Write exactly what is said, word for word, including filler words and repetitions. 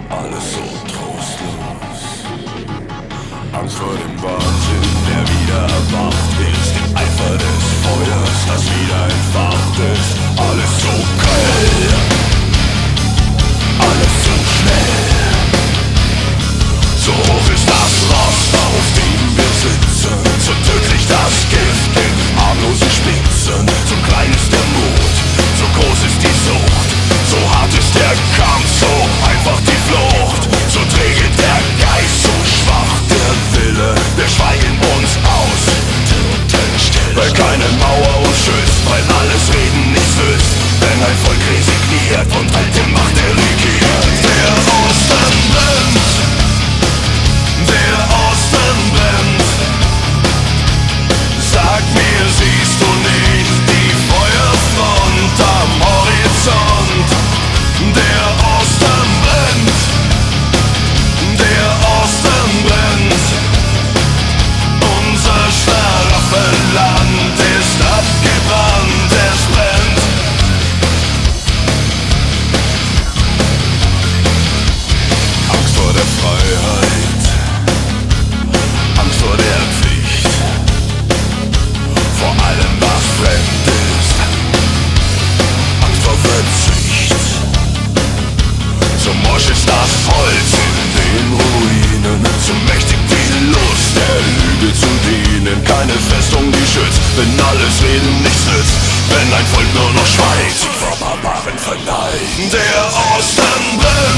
alles so trostlos. Angst vor dem Wahnsinn, der wieder erwacht ist, im Eifer des Feuers, das wieder entfacht ist. Alles so grell, alles so schnell. So hoch ist das Ross, auf dem wir sitzen, so tödlich das Gift in harmlosen Spitzen. So klein ist der Mut, so groß ist die Sucht, so hart ist der Kampf, so einfach die Flucht. So träge der Geist, so schwach der Wille, wir schweigen uns aus, weil keine Mauer uns schützt, weil alles Reden nichts nützt. Wenn ein Volk resigniert und alte Macht delegiert. Der Osten brennt, der Osten brennt. Sag mir, siehst du nicht die Feuerfront am Horizont? Der Osten brennt, der Osten brennt. Unser Schlaraffenland ist abgebrannt, es brennt. Angst vor der Freiheit, Angst vor der Pflicht, vor allem was fremd ist, Angst vor Verzicht. So morsch ist das Holz in den Ruinen, so mächtig die Lust der Lüge zu dienen. Keine Festung, die schützt, wenn alles Reden nichts nützt. Wenn ein Volk nur noch schweigt, sich vor Barbaren verneigt. Der Osten brennt.